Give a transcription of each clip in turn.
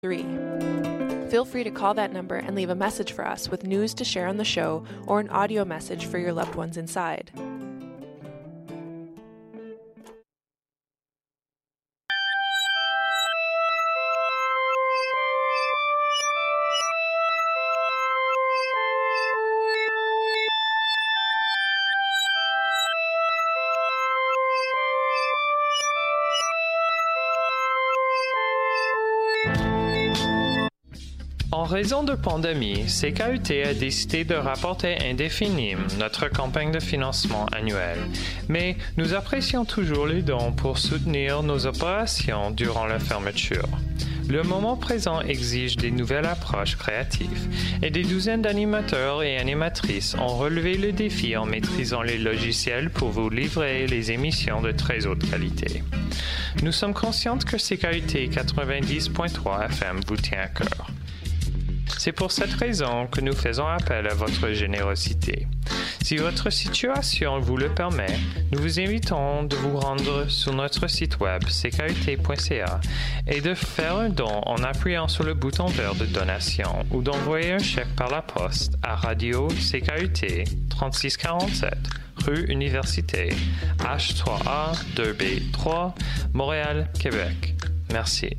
3. Feel free to call that number and leave a message for us with news to share on the show or an audio message for your loved ones inside. En raison de pandémie, CKUT a décidé de rapporter indéfiniment notre campagne de financement annuelle, mais nous apprécions toujours les dons pour soutenir nos opérations durant la fermeture. Le moment présent exige des nouvelles approches créatives et des douzaines d'animateurs et animatrices ont relevé le défi en maîtrisant les logiciels pour vous livrer les émissions de très haute qualité. Nous sommes conscients que CKUT 90.3 FM vous tient à cœur. C'est pour cette raison que nous faisons appel à votre générosité. Si votre situation vous le permet, nous vous invitons de vous rendre sur notre site web ckut.ca et de faire un don en appuyant sur le bouton vert de donation ou d'envoyer un chèque par la poste à Radio CKUT 3647 rue Université H3A 2B3 Montréal, Québec. Merci.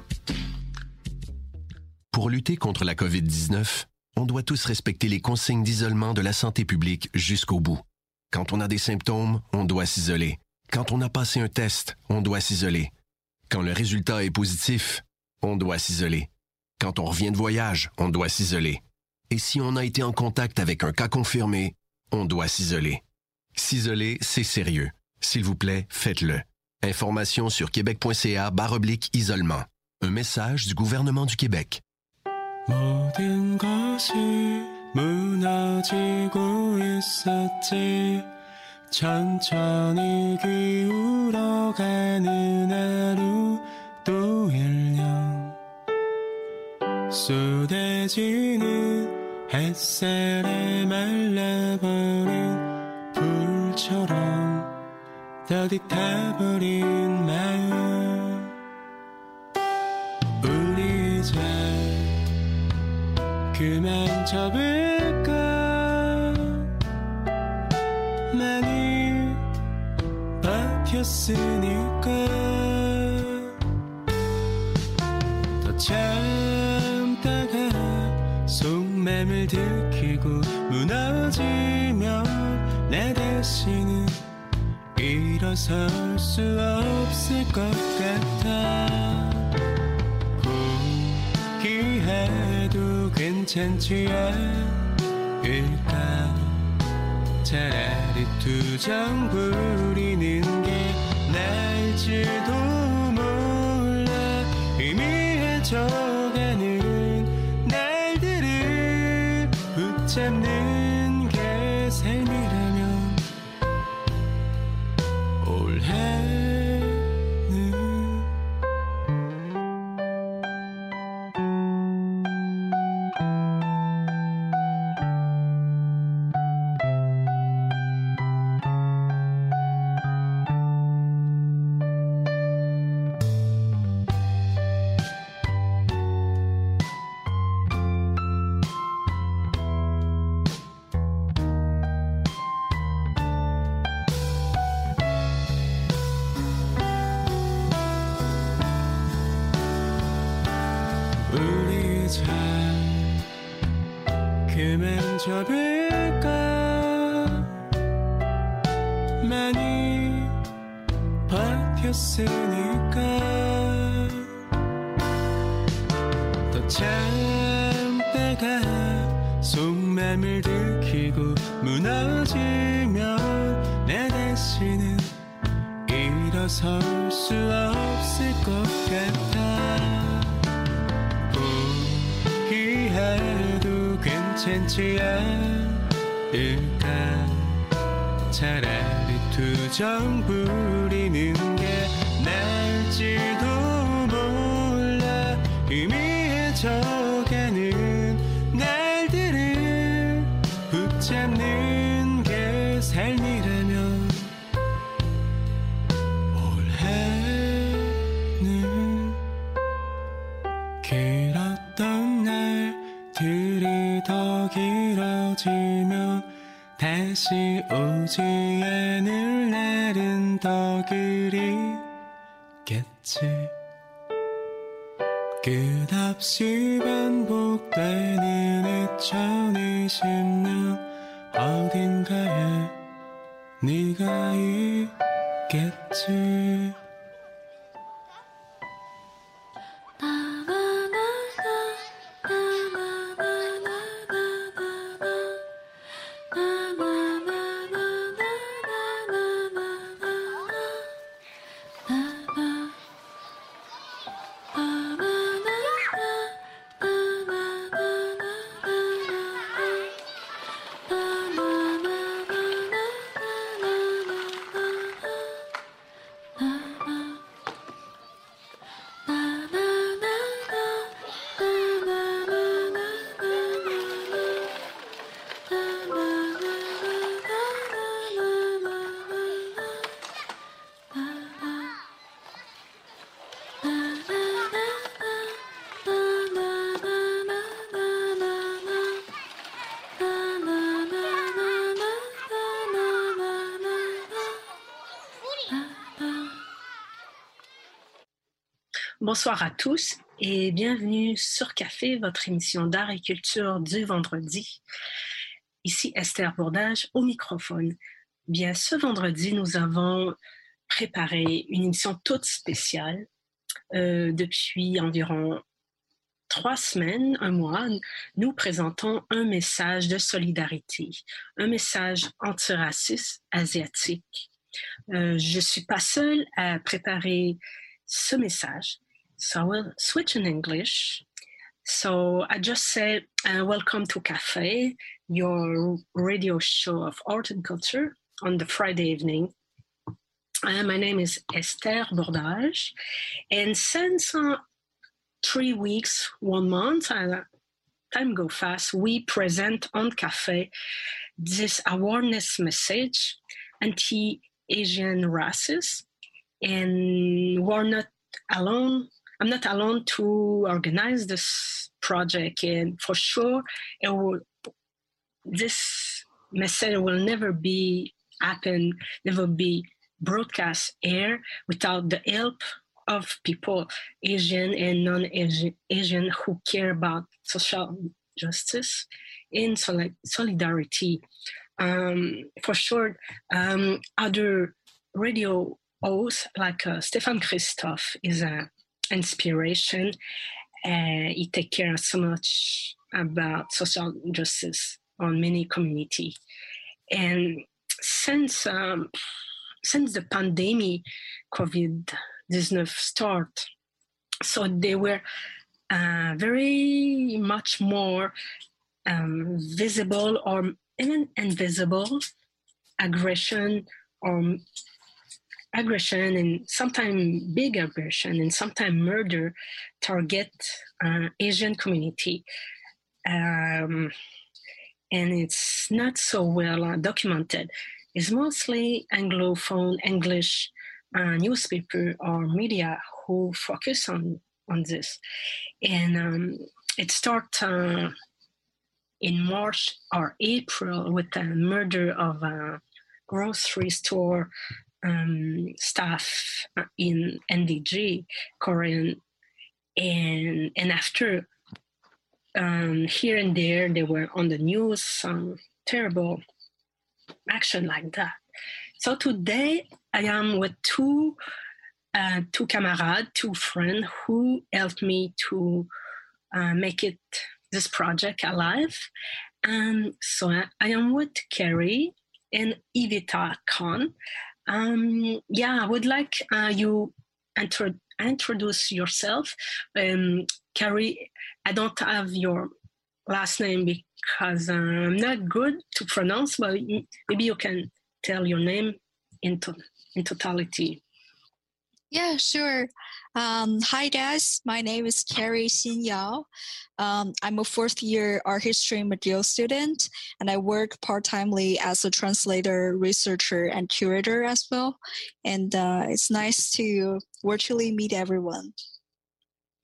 Pour lutter contre la COVID-19, on doit tous respecter les consignes d'isolement de la santé publique jusqu'au bout. Quand on a des symptômes, on doit s'isoler. Quand on a passé un test, on doit s'isoler. Quand le résultat est positif, on doit s'isoler. Quand on revient de voyage, on doit s'isoler. Et si on a été en contact avec un cas confirmé, on doit s'isoler. S'isoler, c'est sérieux. S'il vous plaît, faites-le. Information sur québec.ca/isolement. Un message du gouvernement du Québec. 모든 것이 무너지고 있었지 천천히 기울어가는 하루 또 1년 쏟아지는 햇살에 말라버린 불처럼 따뜻해버린 마음 우리 이제 그만 접을까 많이 버텼으니까 더 참다가 속마음을 들키고 무너지면 내 다시는 일어설 수 없을 것 같아 포기해도 괜찮지 않을까 차라리 투정 부리는 게 나을지도 몰라 희미해져가는 날들을 붙잡는 게 삶이라면 올해는 우리 잘 그만 접을까 많이 버텼으니까 더 참다가 속마음을 들키고 무너지면 내 다시는 일어설 수 없을 것 같아 포기해도 괜찮지 않을까 차라리 투정 부리는 게 나을지도 몰라 희미해져가는 날들을 붙잡는 게 삶이라면 올해는 길었던 날들이 더 길어지면 다시 오지 않을 날은 더 그리겠지. 끝없이 반복되는 2020년 어딘가에 네가 있겠지. Bonsoir à tous et bienvenue sur Café, votre émission d'art et culture du vendredi. Ici Esther Bourdage au microphone. Bien, ce vendredi, nous avons préparé une émission toute spéciale. Depuis environ 3 semaines, un mois, nous présentons un message de solidarité, un message antiraciste asiatique. Je ne suis pas seule à préparer ce message. So I will switch in English. So I just say, welcome to Café, your radio show of art and culture on the Friday evening. My name is Esther Bourdage. And since 3 weeks, 1 month, time go fast, we present on Café this awareness message, anti-Asian racism. And we're not alone. I'm not alone to organize this project, and for sure, this message will never be broadcast air without the help of people, Asian and non-Asian, who care about social justice and solidarity. For sure, other radio hosts like Stefan Christophe is an inspiration. He takes care so much about social justice on many communities. And since the pandemic, COVID-19 start, so they were very much more visible or even invisible aggression and sometimes big aggression and sometimes murder target Asian community. And it's not so well documented. It's mostly Anglophone English newspaper or media who focus on this. And it starts in March or April with the murder of a grocery store staff in NDG, Korean, and after here and there they were on the news, some terrible action like that. So today I am with two comrades, two friends who helped me to make this project alive. So I am with Carrie and Ivita Khan. I would like you introduce yourself. Carrie, I don't have your last name because I'm not good to pronounce, but maybe you can tell your name in totality. Yeah, sure. Hi guys, my name is Carrie Xin Yao. I'm a 4th year art history material student, and I work part-timely as a translator, researcher, and curator as well. And it's nice to virtually meet everyone.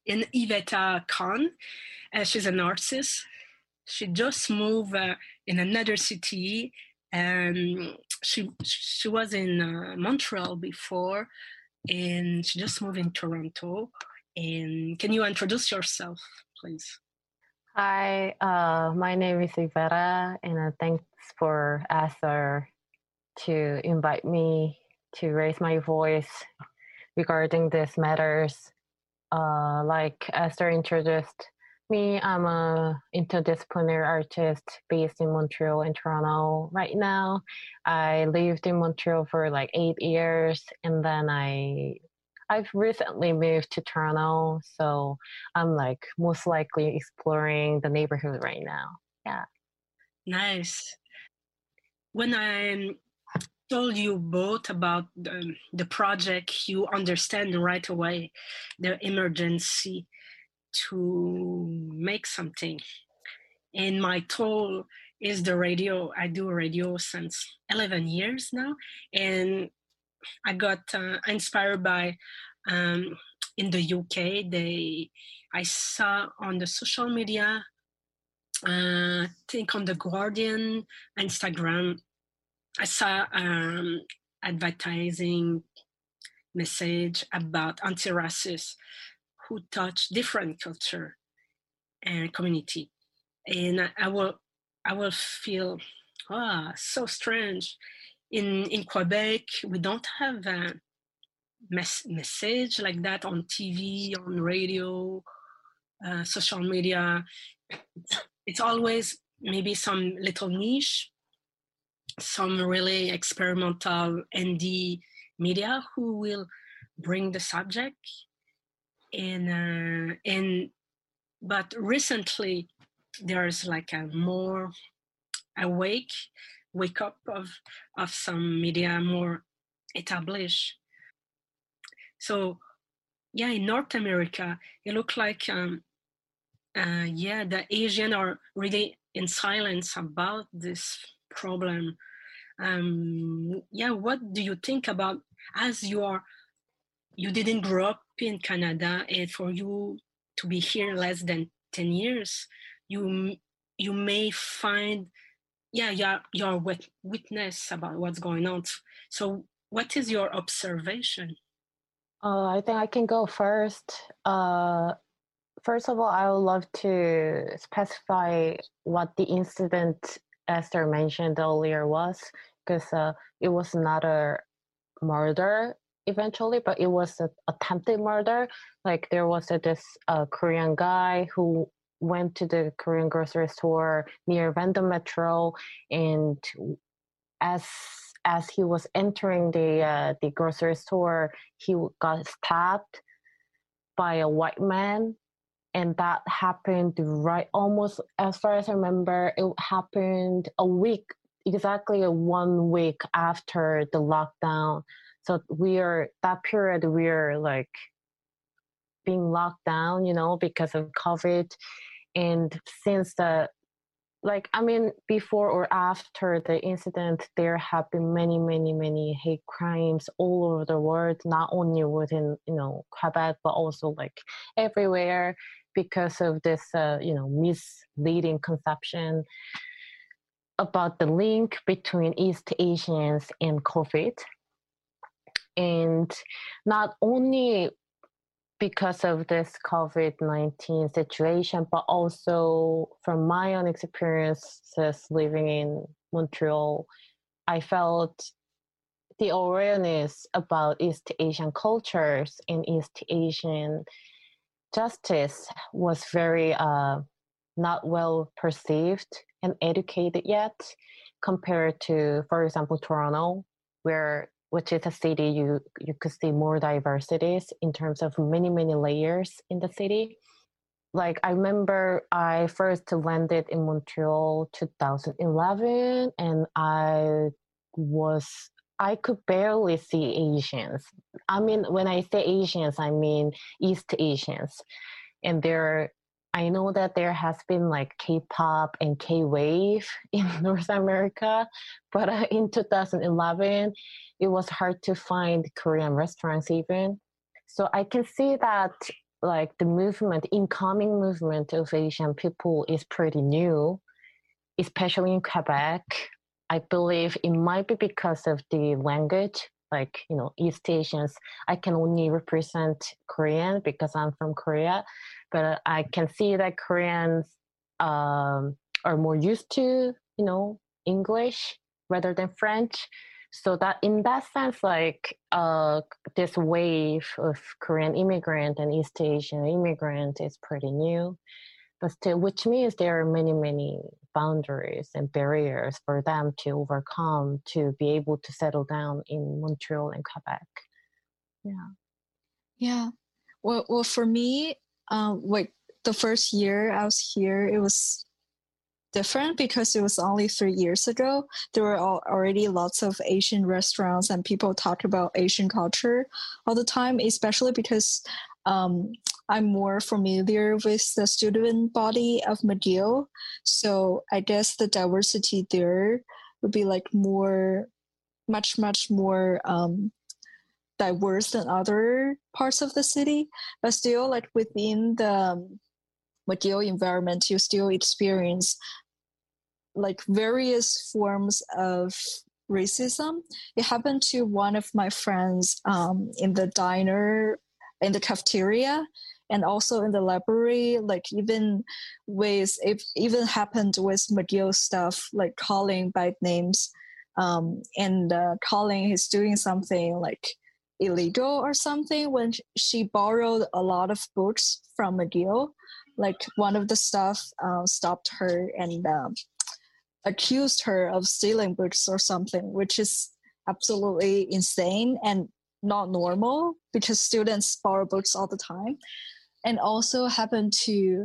in Iveta Khan. She's an artist. She just moved in another city, and she was in Montreal before, and she just moved in Toronto. And can you introduce yourself, please? Hi, my name is Iveta, and thanks for Esther to invite me to raise my voice regarding these matters. Like Esther introduced me, I'm a interdisciplinary artist based in Montreal and Toronto right now. I lived in Montreal for like 8 years, and then I've recently moved to Toronto, so I'm like most likely exploring the neighborhood right now. Yeah. Nice. When I told you both about the project, you understand right away the emergency to make something. And my tool is the radio. I do radio since 11 years now, and I got inspired by in the UK. I saw on the social media, I think on the Guardian, Instagram, I saw advertising message about anti-racists who touch different culture and community, and I will feel so strange. In Quebec, we don't have a message like that on TV, on radio, social media. It's always maybe some little niche, some really experimental indie media who will bring the subject. But recently there's like a more wake up of some media more established. So yeah, in North America, it looked like the Asians are really in silence about this problem. What do you think about, as you didn't grow up in Canada, and for you to be here less than 10 years, you may find your witness about what's going on. So what is your observation? I think I can go first. First of all, I would love to specify what the incident Esther mentioned earlier was, because it was not a murder eventually, but it was an attempted murder. Like there was this Korean guy who went to the Korean grocery store near Vendôme Metro, and as he was entering the grocery store, he got stabbed by a white man. And that happened right almost, as far as I remember, it happened exactly 1 week after the lockdown. So that period we're like being locked down, because of COVID. And since before or after the incident, there have been many, many, many hate crimes all over the world, not only within, Quebec, but also like everywhere, because of this, misleading conception about the link between East Asians and COVID. And not only because of this COVID-19 situation, but also from my own experiences living in Montreal, I felt the awareness about East Asian cultures and East Asian justice was very not well perceived and educated yet, compared to, for example, Toronto, which is a city you could see more diversities in terms of many, many layers in the city. Like I remember I first landed in Montreal 2011, and I could barely see Asians. I mean, when I say Asians, I mean East Asians. And I know that there has been like K-pop and K-wave in North America, but in 2011, it was hard to find Korean restaurants even. So I can see that like the incoming movement of Asian people is pretty new, especially in Quebec. I believe it might be because of the language, like, East Asians. I can only represent Korean because I'm from Korea, but I can see that Koreans are more used to, English rather than French. So that in that sense, like this wave of Korean immigrant and East Asian immigrant is pretty new, but still, which means there are many, many boundaries and barriers for them to overcome to be able to settle down in Montreal and Quebec. Yeah. Well, for me, like the first year I was here, it was different because it was only 3 years ago. There were already lots of Asian restaurants and people talk about Asian culture all the time, especially because I'm more familiar with the student body of McGill. So I guess the diversity there would be like much more diverse than other parts of the city. But still, like within the McGill environment, you still experience like various forms of racism. It happened to one of my friends in the diner, in the cafeteria, and also in the library. Like it even happened with McGill stuff, like calling by names, and calling he's doing something like illegal or something when she borrowed a lot of books from McGill. Like one of the staff stopped her and accused her of stealing books or something, which is absolutely insane and not normal because students borrow books all the time. And also happened to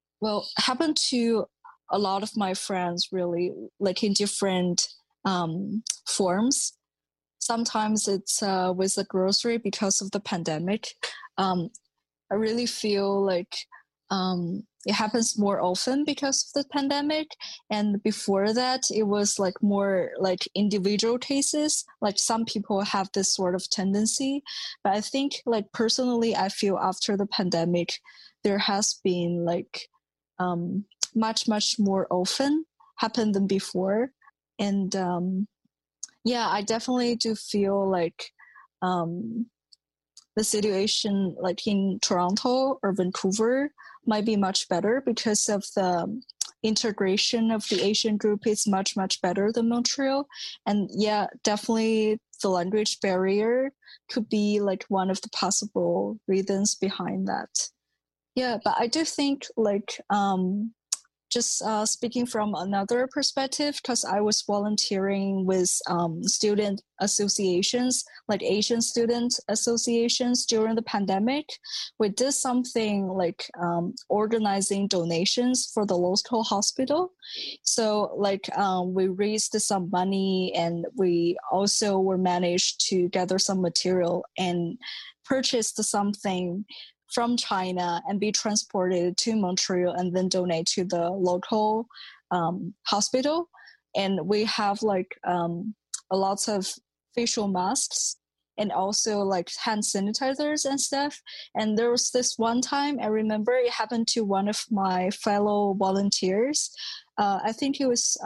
a lot of my friends, really, like in different forms. Sometimes it's with the grocery because of the pandemic. I really feel like it happens more often because of the pandemic. And before that, it was like more like individual cases. Like some people have this sort of tendency. But I think like personally, I feel after the pandemic, there has been like much more often happened than before. And I definitely do feel like the situation like in Toronto or Vancouver might be much better because of the integration of the Asian group is much better than Montreal. And definitely the language barrier could be like one of the possible reasons behind that. But I do think like just speaking from another perspective, because I was volunteering with student associations, like Asian student associations during the pandemic. We did something like organizing donations for the local hospital. So like we raised some money and we also were managed to gather some material and purchased something from China and be transported to Montreal and then donate to the local hospital. And we have like a lot of facial masks and also like hand sanitizers and stuff. And there was this one time I remember it happened to one of my fellow volunteers. I think it was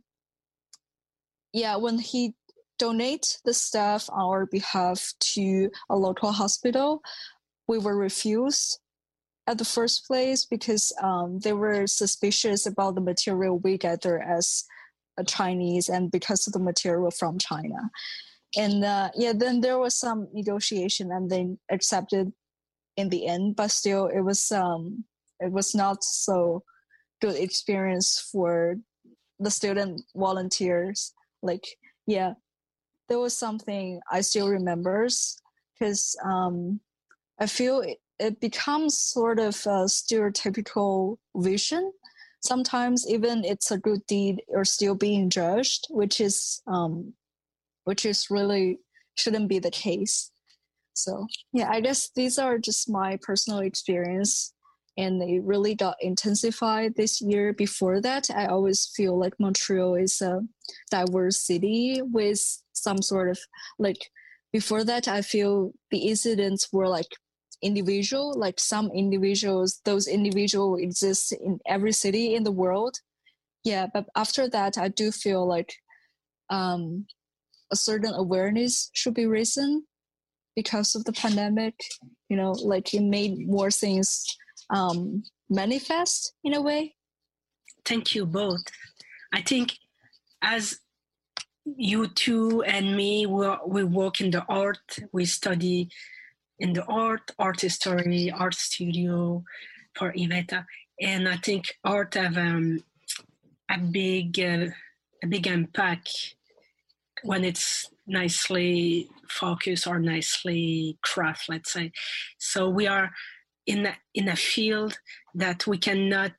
when he donate the stuff on our behalf to a local hospital, we were refused at the first place because they were suspicious about the material we gather as a Chinese and because of the material from China. And then there was some negotiation and they accepted in the end, but still it was not so good experience for the student volunteers. Like, there was something I still remembers because I feel it becomes sort of a stereotypical vision. Sometimes even it's a good deed, you're still being judged, which is really shouldn't be the case. So I guess these are just my personal experience, and it really got intensified this year. Before that, I always feel like Montreal is a diverse city with some sort of like. Before that, I feel the incidents were like individual, like some individuals, those individuals exist in every city in the world. Yeah, but after that, I do feel like a certain awareness should be risen because of the pandemic. Like it made more things manifest in a way. Thank you both. I think as you two and me, we work in the art, we study in the art history, art studio for Iveta. And I think art have a big impact when it's nicely focused or nicely crafted, let's say. So we are in a field that we cannot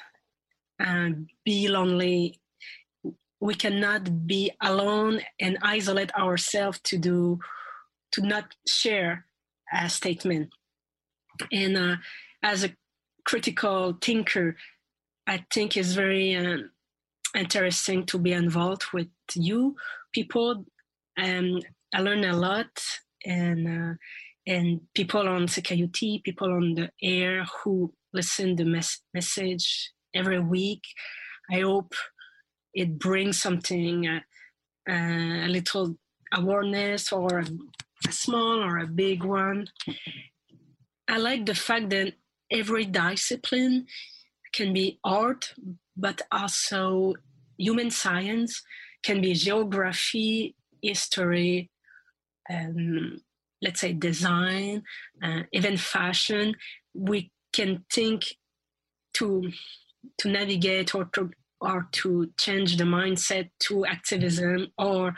be lonely. We cannot be alone and isolate ourselves to not share a statement. And as a critical thinker, I think it's very interesting to be involved with you people. I learn a lot, and people on CKUT, people on the air who listen the message every week. I hope it brings something, a little awareness, or a small or a big one. I like the fact that every discipline can be art, but also human science, can be geography, history, let's say design, even fashion. We can think to navigate or to change the mindset to activism or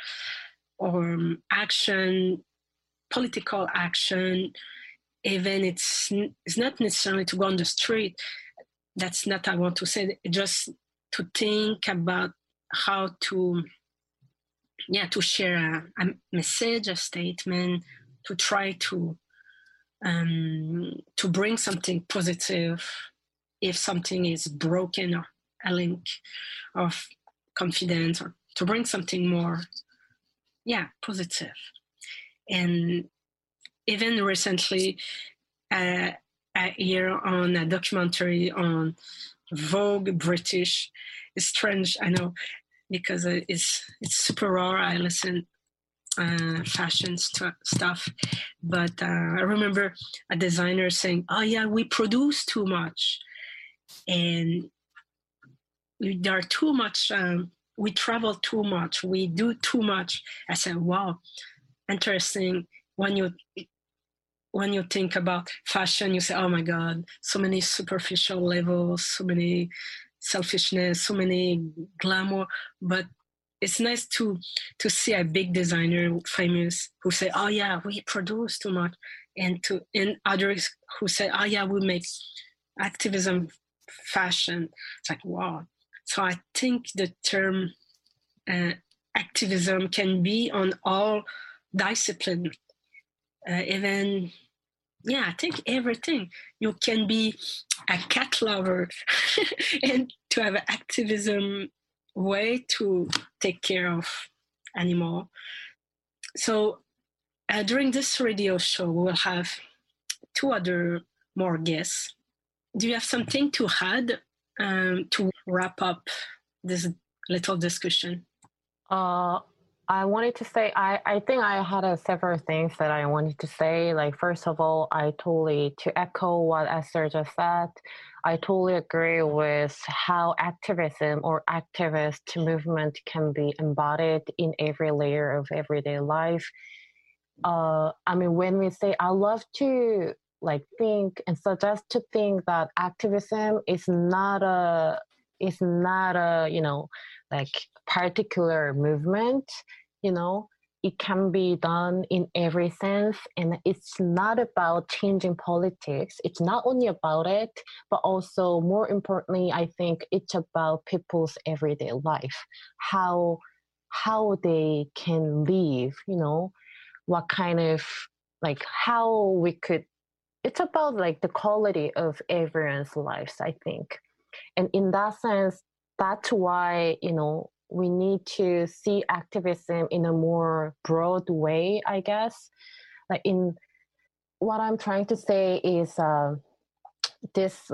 action, political action. Even it's not necessarily to go on the street. That's not what I want to say. Just to think about how to share a message, a statement, to try to bring something positive if something is broken, or a link of confidence, or to bring something more positive. And even recently, I hear on a documentary on Vogue British. It's strange, I know, because it's super rare. I listen fashion stuff, but I remember a designer saying, "Oh yeah, we produce too much, and there are too much. We travel too much. We do too much." I said, "Wow, interesting." When you think about fashion, you say, "Oh my God, so many superficial levels, so many selfishness, so many glamour." But it's nice to see a big designer, famous, who say, "Oh yeah, we produce too much," and others who say, "Oh yeah, we make activism fashion." It's like, wow. So I think the term activism can be on all disciplines. Even, I think everything. You can be a cat lover and to have an activism way to take care of animal. So during this radio show, we'll have two other more guests. Do you have something to add to wrap up this little discussion? I wanted to say, I think I had several things that I wanted to say. Like, first of all, to echo what Esther just said, I totally agree with how activism or activist movement can be embodied in every layer of everyday life. When we say, I love to think and suggest to think that activism is not a particular movement. It can be done in every sense, and it's not about changing politics. It's not only about it, but also more importantly, I think it's about people's everyday life, how they can live, what kind of how we could. It's about the quality of everyone's lives, I think. And in that sense, that's why, we need to see activism in a more broad way, I guess. what I'm trying to say is this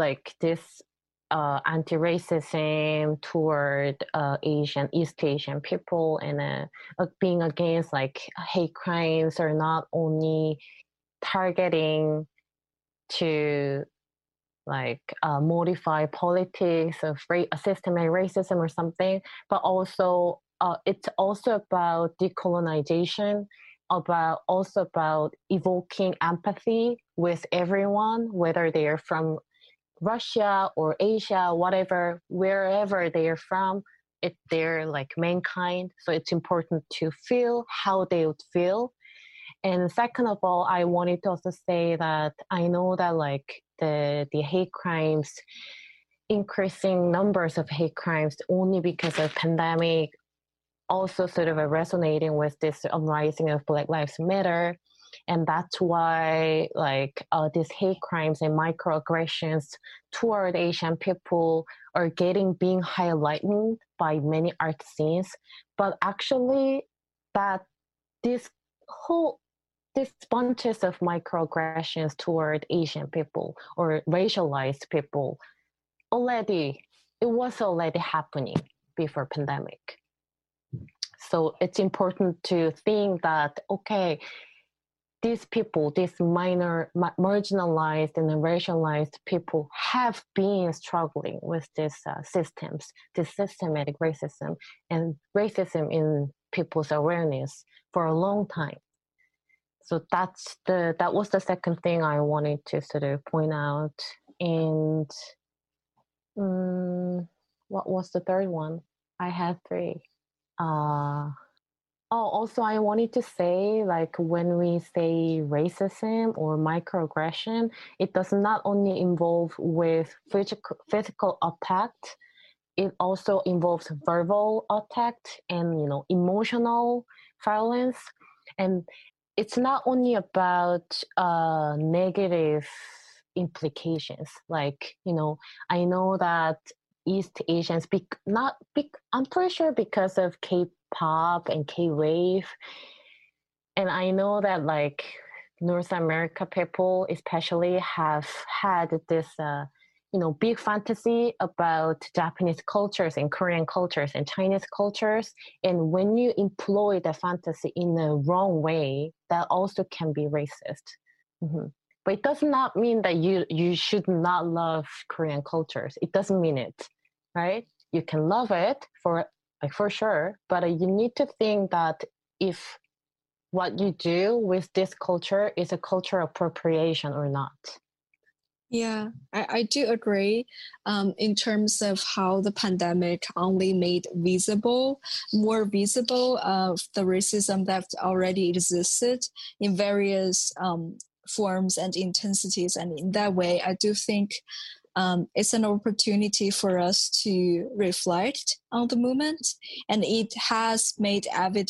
anti-racism toward East Asian people, and being against like hate crimes are not only targeting to like modify politics of systematic racism or something, but also it's also about decolonization, about evoking empathy with everyone, whether they are from Russia or Asia, whatever, wherever they are from, they're like mankind. So it's important to feel how they would feel. And second of all, I wanted to also say that I know that like the hate crimes, increasing numbers of hate crimes only because of pandemic, also sort of resonating with this uprising of Black Lives Matter. And that's why like these hate crimes and microaggressions toward Asian people are being highlighted by many art scenes. But actually that these bunches of microaggressions toward Asian people or racialized people it was already happening before pandemic. So it's important to think that, okay, these people, these marginalized and racialized people have been struggling with these systems, this systematic racism and racism in people's awareness for a long time. So that was the second thing I wanted to sort of point out. And what was the third one? I had three. Also, I wanted to say, like, when we say racism or microaggression, it does not only involve with physical attack, it also involves verbal attack and, emotional violence. And it's not only about negative implications. Like, I know that East Asians, I'm pretty sure because of K-pop and K-wave. And I know that like North America people especially have had this, big fantasy about Japanese cultures and Korean cultures and Chinese cultures. And when you employ the fantasy in the wrong way, that also can be racist. Mm-hmm. But it does not mean that you should not love Korean cultures. It doesn't mean it, right? You can love it for sure, but you need to think that if what you do with this culture is a cultural appropriation or not. Yeah, I do agree in terms of how the pandemic only made more visible of the racism that already existed in various forms and intensities. And in that way, I do think it's an opportunity for us to reflect on the moment, and it has made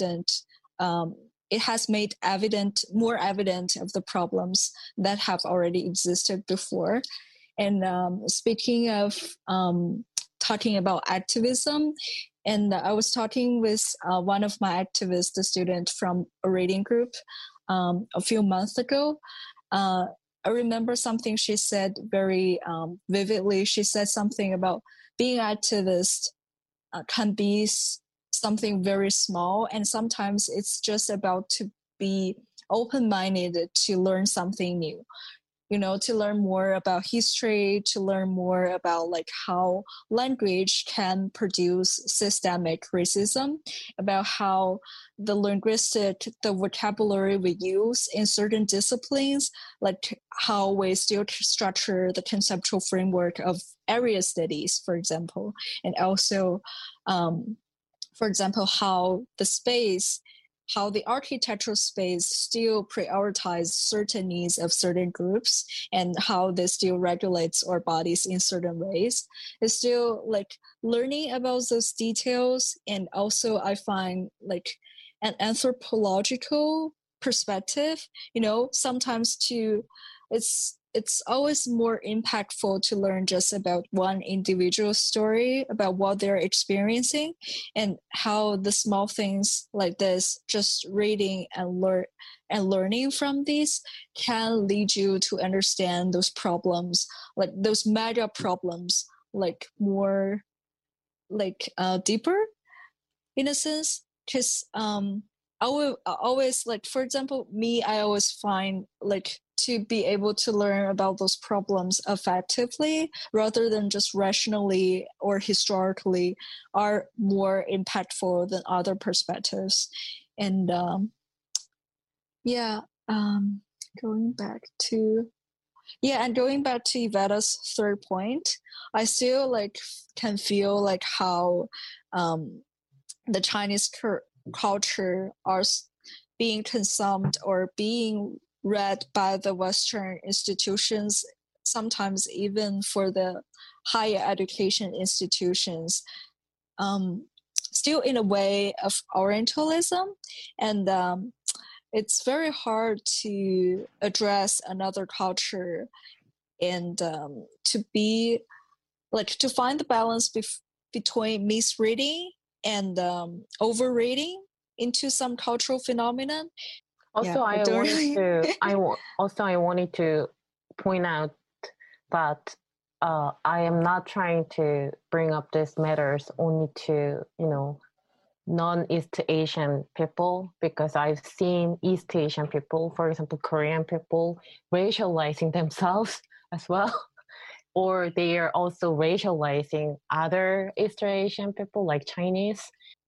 more evident of the problems that have already existed before. And speaking of talking about activism, and I was talking with one of my activists, the student from a reading group a few months ago. I remember something she said very vividly. She said something about being an activist can be something very small, and sometimes it's just about to be open-minded to learn something new, to learn more about history, to learn more about like how language can produce systemic racism, about how the vocabulary we use in certain disciplines, like how we still structure the conceptual framework of area studies, for example, and also for example, how the architectural space still prioritizes certain needs of certain groups, and how this still regulates our bodies in certain ways. It's still like learning about those details, and also I find like an anthropological perspective, sometimes it's it's always more impactful to learn just about one individual story about what they're experiencing, and how the small things like this, just reading and learning from these, can lead you to understand those problems, like those mega problems, like more like deeper in a sense. Because I will always, like, for example, me, I always find like to be able to learn about those problems effectively rather than just rationally or historically are more impactful than other perspectives. And going back to Ivetta's third point, I still like can feel like how the Chinese culture are being consumed or being read by the Western institutions, sometimes even for the higher education institutions, still in a way of Orientalism. And it's very hard to address another culture and to be like to find the balance between misreading and overreading into some cultural phenomenon. Also, I wanted to point out that I am not trying to bring up these matters only to, non-East Asian people, because I've seen East Asian people, for example, Korean people, racializing themselves as well. Or they are also racializing other East Asian people like Chinese,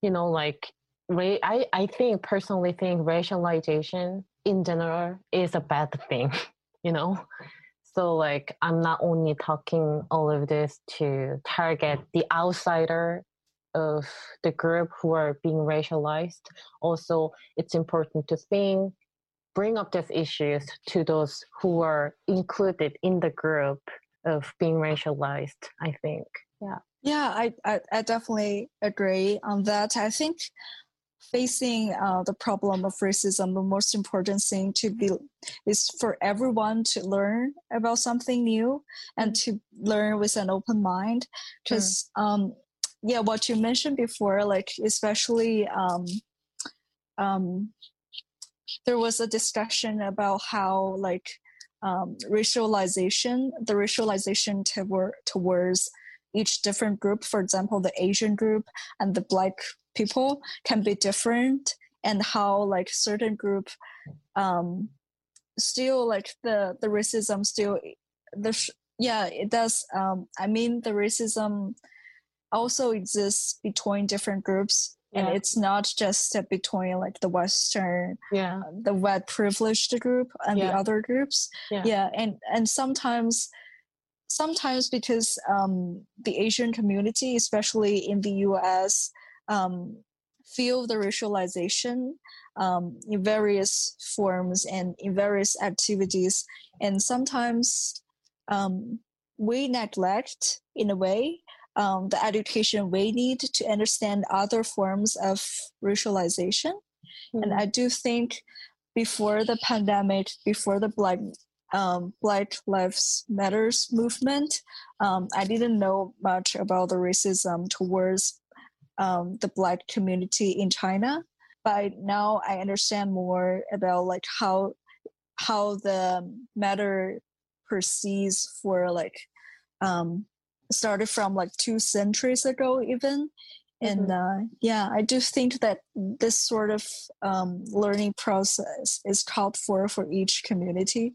I personally think racialization in general is a bad thing, So like, I'm not only talking all of this to target the outsider of the group who are being racialized. Also, it's important to bring up these issues to those who are included in the group of being racialized, I think. Yeah, I definitely agree on that. I think facing the problem of racism, the most important thing is for everyone to learn about something new and to learn with an open mind. Because what you mentioned before, like especially there was a discussion about how like the racialization towards each different group, for example, the Asian group and the Black people can be different, and how like certain group still like the racism still it does. The racism also exists between different groups. And it's not just between like the Western, the white privileged group and the other groups. And sometimes because the Asian community, especially in the US, feel the racialization in various forms and in various activities. And sometimes we neglect, in a way, the education we need to understand other forms of racialization. And I do think before the pandemic, before the Black Lives Matters movement, I didn't know much about the racism towards the Black community in China. But now I understand more about like how the matter proceeds for like started from like 2 centuries ago even. And I do think that this sort of learning process is called for each community.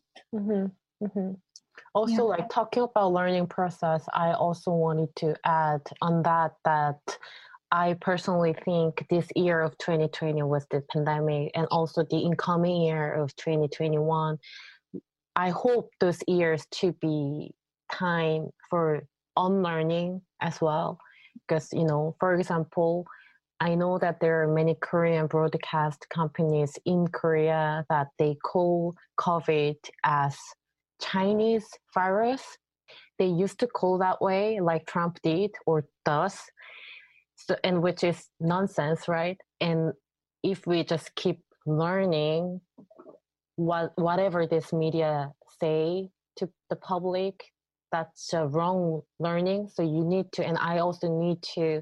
Also, like talking about learning process, I also wanted to add on that I personally think this year of 2020 was the pandemic, and also the incoming year of 2021. I hope those years to be time for unlearning as well. Because, for example, I know that there are many Korean broadcast companies in Korea that they call COVID as Chinese virus. They used to call that way, like Trump did or does, and which is nonsense, right? And if we just keep learning whatever this media say to the public, that's wrong learning. So you need to, and I also need to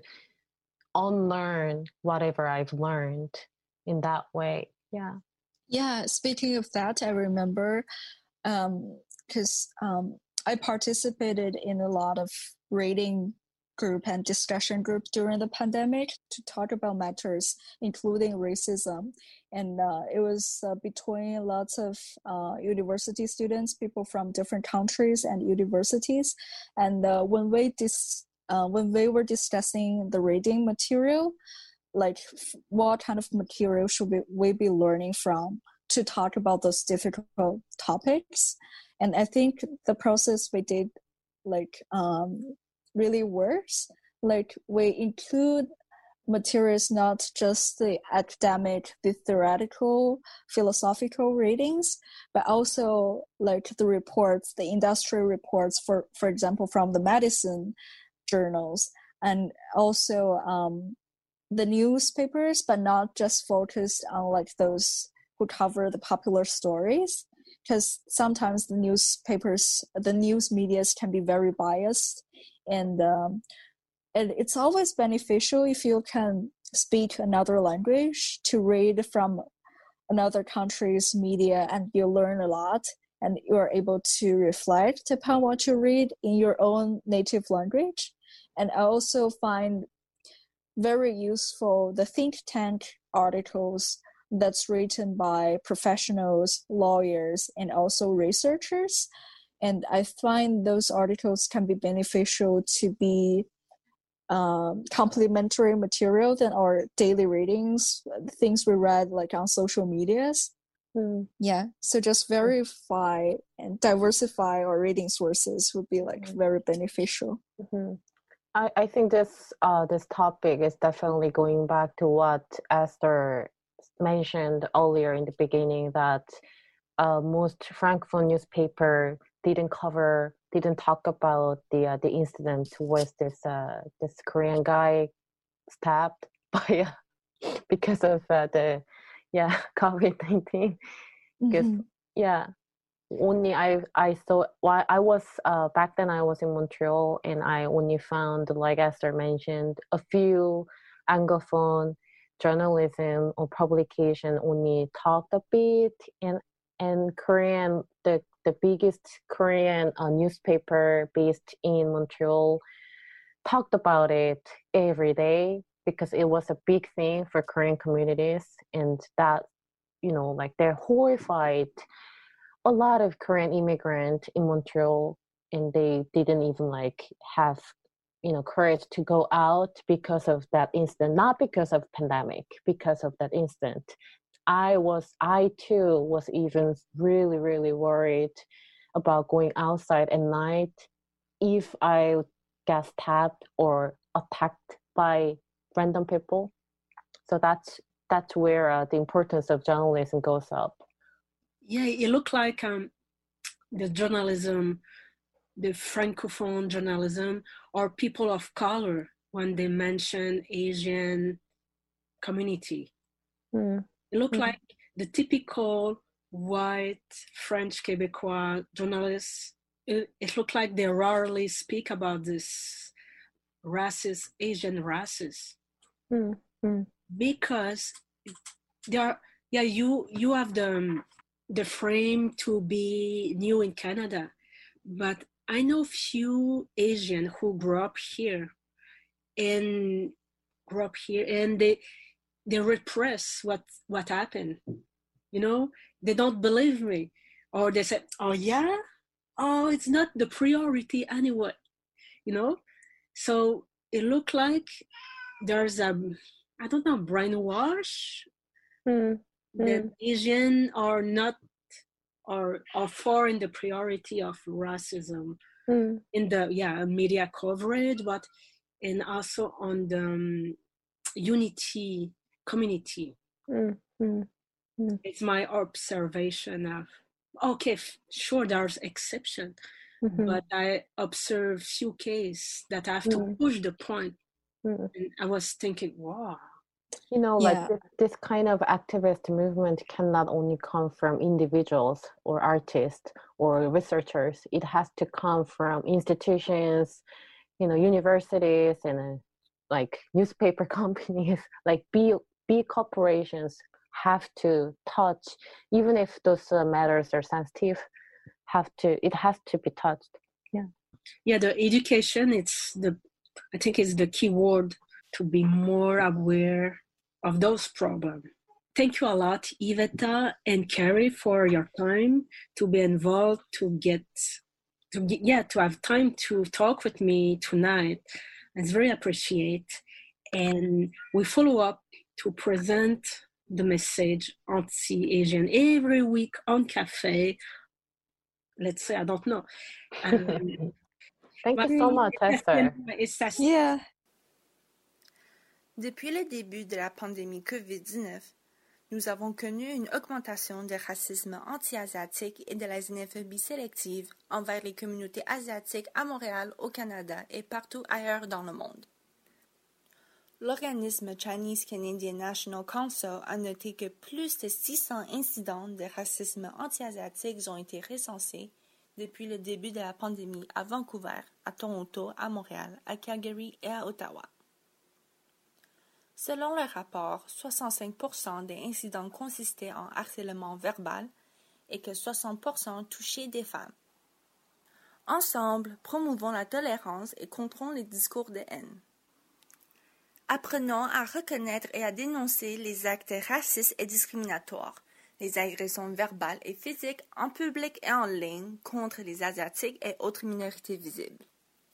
unlearn whatever I've learned in that way. Yeah. Yeah, speaking of that, I remember because I participated in a lot of reading group and discussion group during the pandemic to talk about matters including racism, and it was between lots of university students, people from different countries and universities, and when we were discussing the reading material, like what kind of material should we be learning from to talk about those difficult topics. And I think the process we did like really works. Like we include materials, not just the academic, the theoretical, philosophical readings, but also like the reports, the industry reports, for example, from the medicine journals, and also the newspapers, but not just focused on like those who cover the popular stories, because sometimes the newspapers, the news medias can be very biased, and it's always beneficial if you can speak another language to read from another country's media, and you learn a lot, and you are able to reflect upon what you read in your own native language. And I also find very useful the think tank articles that's written by professionals, lawyers, and also researchers. And I find those articles can be beneficial to be complementary material than our daily readings, things we read like on social medias. Yeah, so just verify and diversify our reading sources would be like very beneficial. I think this topic is definitely going back to what Esther mentioned earlier in the beginning, that most Francophone newspaper didn't talk about the incident with this Korean guy stabbed by because of the COVID-19. Because only I saw, while I was back then I was in Montreal, and I only found, like Esther mentioned, a few Anglophone journalism or publication only talked a bit, and Korean, the biggest Korean newspaper based in Montreal talked about it every day because it was a big thing for Korean communities, and that, like, they're horrified. A lot of Korean immigrants in Montreal, and they didn't even like have courage to go out because of that incident, not because of pandemic, because of that incident. I too was even really, really worried about going outside at night if I get stabbed or attacked by random people. So that's where the importance of journalism goes up. Yeah, it looked like the journalism, the Francophone journalism, or people of color when they mention Asian community. It looked like the typical white French Quebecois journalists. It looked like they rarely speak about this racist, Asian races. Because they are, you have the frame to be new in Canada, but I know few Asian who grew up here, and they repress what happened. They don't believe me, or they say, it's not the priority anyway. So it looked like there's I don't know, brainwash. That Asian are not or far in the priority of racism in the media coverage, but and also on the unity community. It's my observation of, sure, there's exception, but I observe few cases that I have to push the point. And I was thinking, wow, You know, like Yeah. this kind of activist movement cannot only come from individuals or artists or researchers. It has to come from institutions, you know, universities and like newspaper companies, like big corporations have to touch, even if those matters are sensitive, it has to be touched. Yeah. Yeah, the education, I think it's the key word to be more aware of those problems. Thank you a lot, Iveta and Carrie, for your time to be involved, to have time to talk with me tonight. It's very appreciated. And we follow up to present the message anti-Asian every week on Cafe. Let's say, I don't know. Thank you so much, Esther. Yeah. Depuis le début de la pandémie COVID-19, nous avons connu une augmentation du racisme anti-asiatique et de la xénophobie sélective envers les communautés asiatiques à Montréal, au Canada et partout ailleurs dans le monde. L'organisme Chinese Canadian National Council a noté que plus de 600 incidents de racisme anti-asiatique ont été recensés depuis le début de la pandémie à Vancouver, à Toronto, à Montréal, à Calgary et à Ottawa. Selon le rapport, 65% des incidents consistaient en harcèlement verbal et que 60% touchaient des femmes. Ensemble, promouvons la tolérance et contrôlons les discours de haine. Apprenons à reconnaître et à dénoncer les actes racistes et discriminatoires, les agressions verbales et physiques en public et en ligne contre les Asiatiques et autres minorités visibles.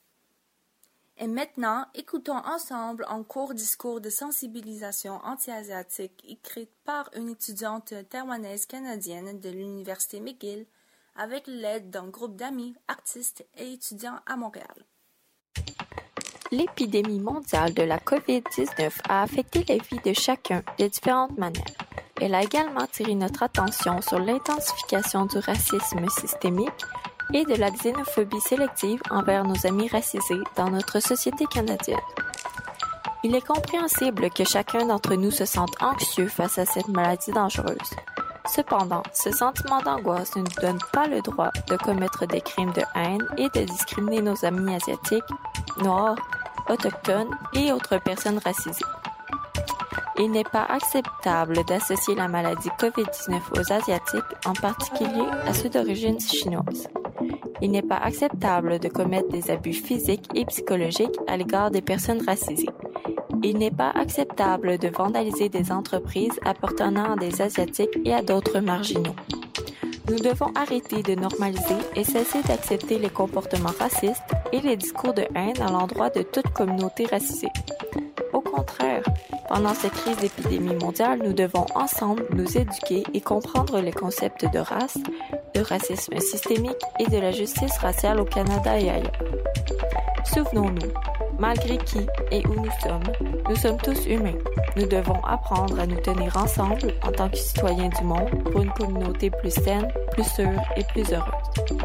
Et maintenant, écoutons ensemble un court discours de sensibilisation anti-asiatique écrit par une étudiante taïwanaise canadienne de l'Université McGill avec l'aide d'un groupe d'amis, artistes et étudiants à Montréal. L'épidémie mondiale de la COVID-19 a affecté la vie de chacun de différentes manières. Elle a également attiré notre attention sur l'intensification du racisme systémique et de la xénophobie sélective envers nos amis racisés dans notre société canadienne. Il est compréhensible que chacun d'entre nous se sente anxieux face à cette maladie dangereuse. Cependant, ce sentiment d'angoisse ne nous donne pas le droit de commettre des crimes de haine et de discriminer nos amis asiatiques, noirs, autochtones et autres personnes racisées. Il n'est pas acceptable d'associer la maladie COVID-19 aux Asiatiques, en particulier à ceux d'origine chinoise. Il n'est pas acceptable de commettre des abus physiques et psychologiques à l'égard des personnes racisées. Il n'est pas acceptable de vandaliser des entreprises appartenant à des Asiatiques et à d'autres marginaux. Nous devons arrêter de normaliser et cesser d'accepter les comportements racistes et les discours de haine à l'endroit de toute communauté racisée. Au contraire, pendant cette crise d'épidémie mondiale, nous devons ensemble nous éduquer et comprendre les concepts de race, de racisme systémique et de la justice raciale au Canada et ailleurs. Souvenons-nous, malgré qui et où nous sommes tous humains. Nous devons apprendre à nous tenir ensemble en tant que citoyens du monde pour une communauté plus saine, plus sûre et plus heureuse.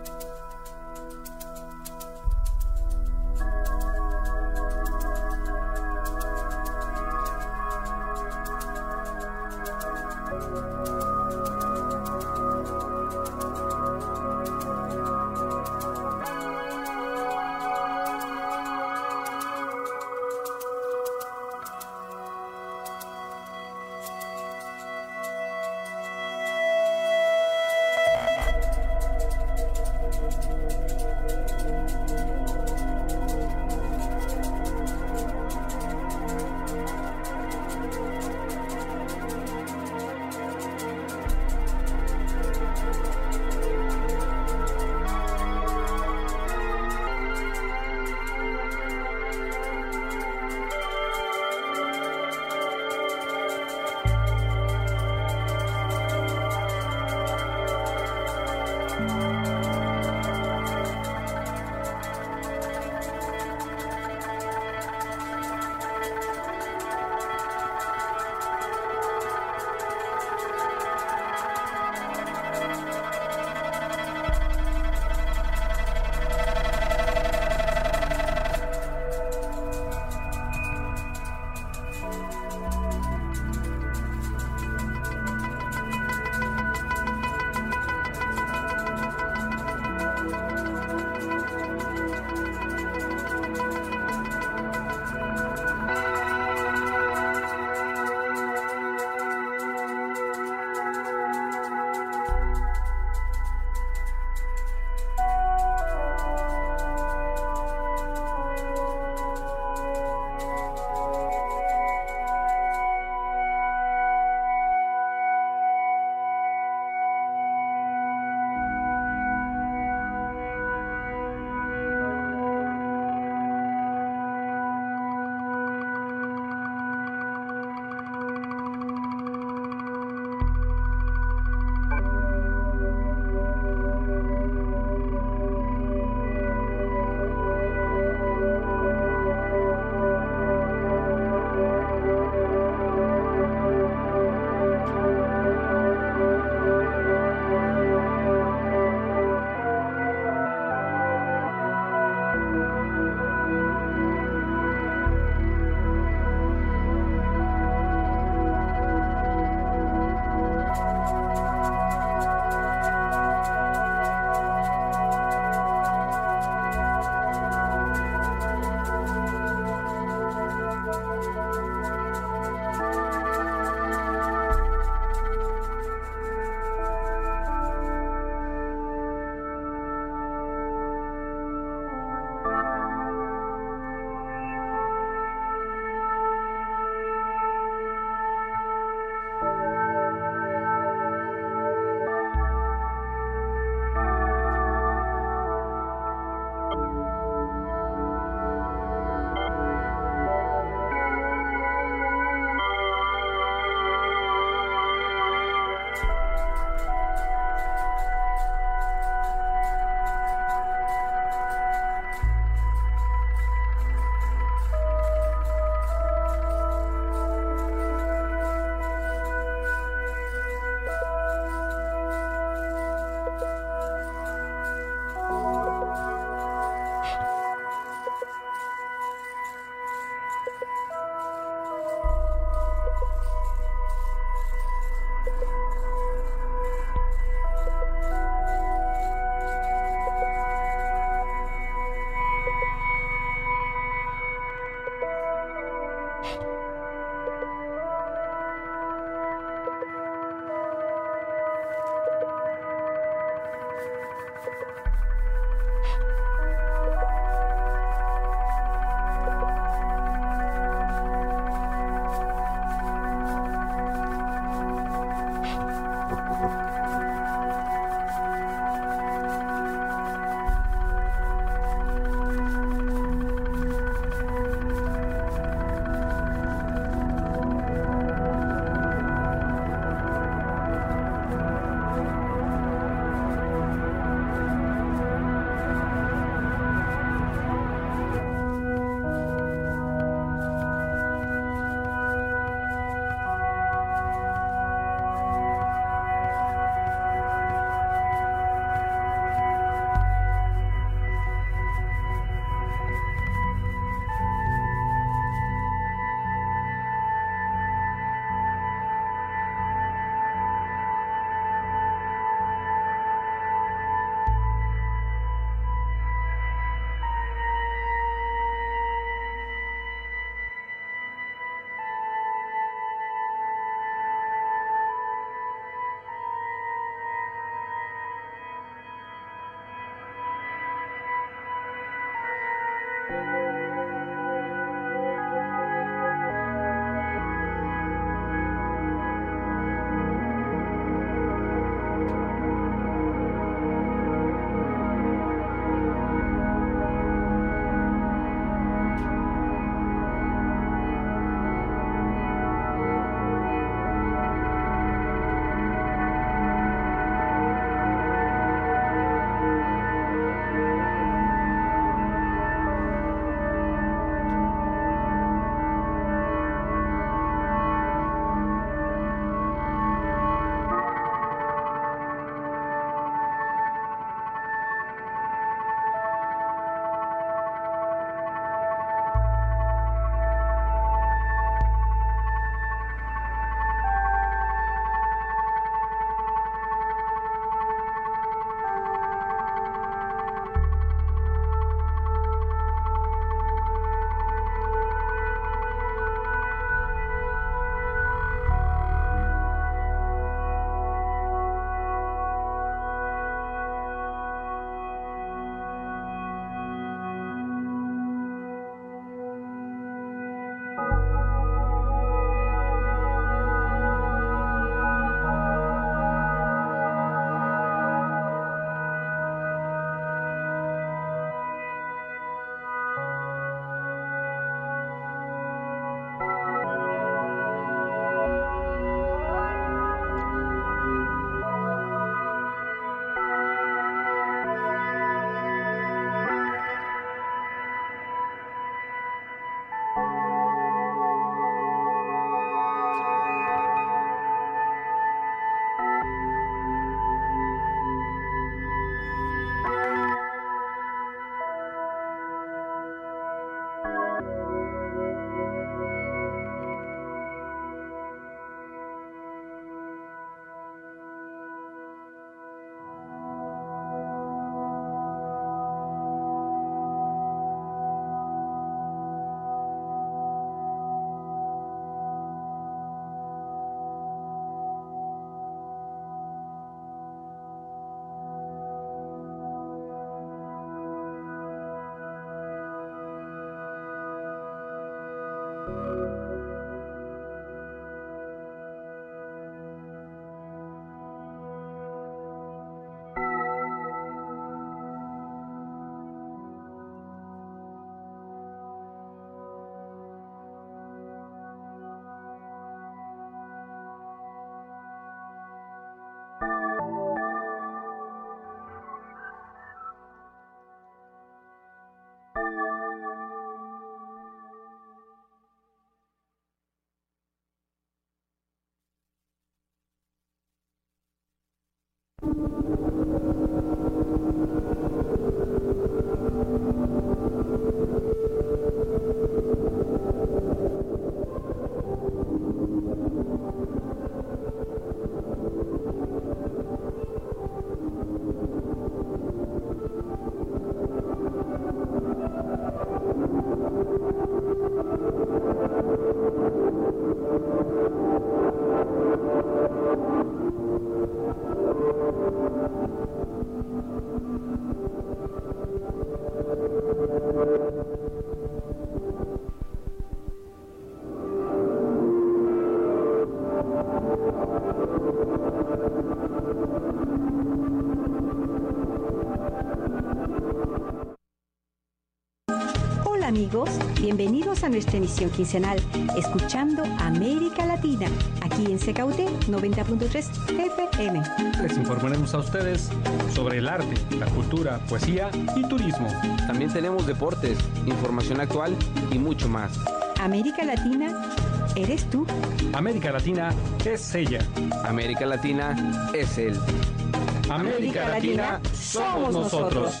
Amigos, bienvenidos a nuestra emisión quincenal, escuchando América Latina, aquí en CKUT 90.3 FM. Les informaremos a ustedes sobre el arte, la cultura, poesía y turismo. También tenemos deportes, información actual y mucho más. América Latina, ¿eres tú? América Latina es ella. América Latina es él. América Latina somos nosotros.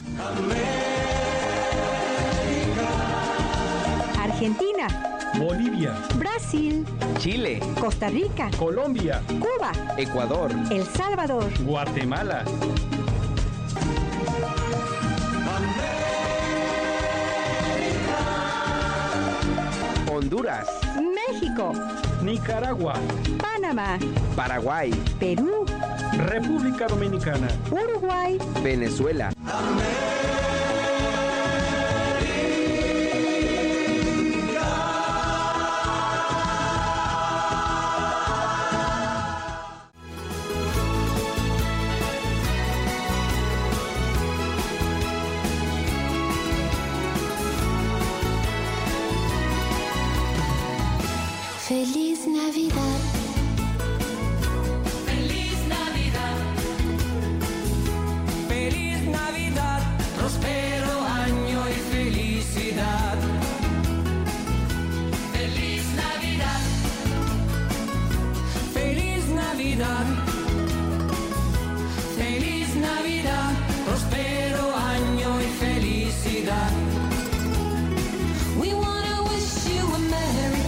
Argentina, Bolivia, Brasil, Chile, Costa Rica, Colombia, Cuba, Ecuador, El Salvador, Guatemala, Honduras, México, Nicaragua, Panamá, Paraguay, Perú, República Dominicana, Uruguay, Venezuela. Feliz Navidad. Feliz Navidad. Feliz Navidad. Próspero año y felicidad. Feliz Navidad. Feliz Navidad. Feliz Navidad. Próspero año y felicidad.